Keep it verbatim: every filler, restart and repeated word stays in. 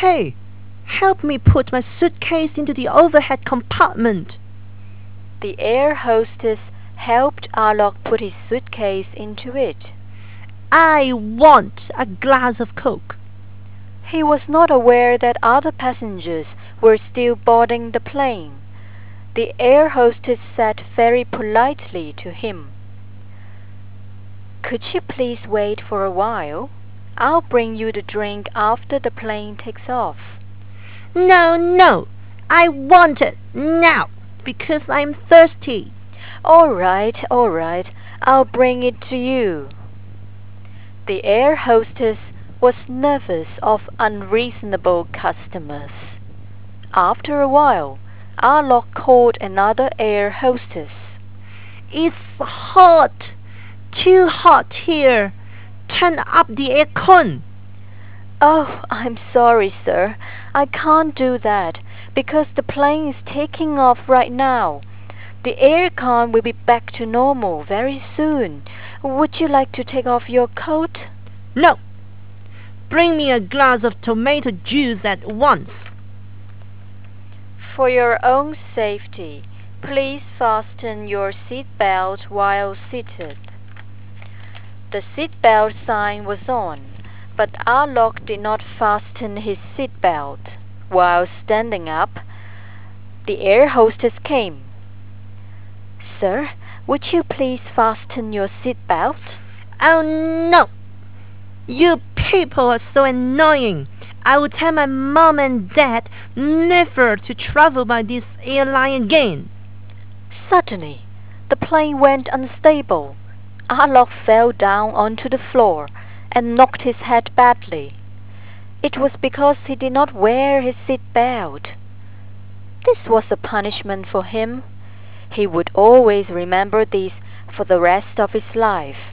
Hey, help me put my suitcase into the overhead compartment. The air hostess helped Arlok put his suitcase into it. I want a glass of Coke. He was not aware that other passengers were still boarding the plane. The air hostess said very politely to him, "Could you please wait for a while? I'll bring you the drink after the plane takes off." No, no, I want it now because I'm thirsty. "All right, all right, I'll bring it to you." The air hostess was nervous of unreasonable customers. After a while, Arlok called another air hostess. It's hot, too hot here. Turn up the aircon. "Oh, I'm sorry, sir. I can't do that because the plane is taking off right now. The aircon will be back to normal very soon. Would you like to take off your coat?" No. Bring me a glass of tomato juice at once. "For your own safety, please fasten your seat belt while seated." The seat belt sign was on, but Arlok did not fasten his seat belt. While standing up, the air hostess came. "Sir, would you please fasten your seat belt?" Oh no! You people are so annoying. I will tell my mom and dad never to travel by this airline again. Suddenly, the plane went unstable. Arlok fell down onto the floor and knocked his head badly. It was because he did not wear his seat belt. This was a punishment for him. He would always remember this for the rest of his life.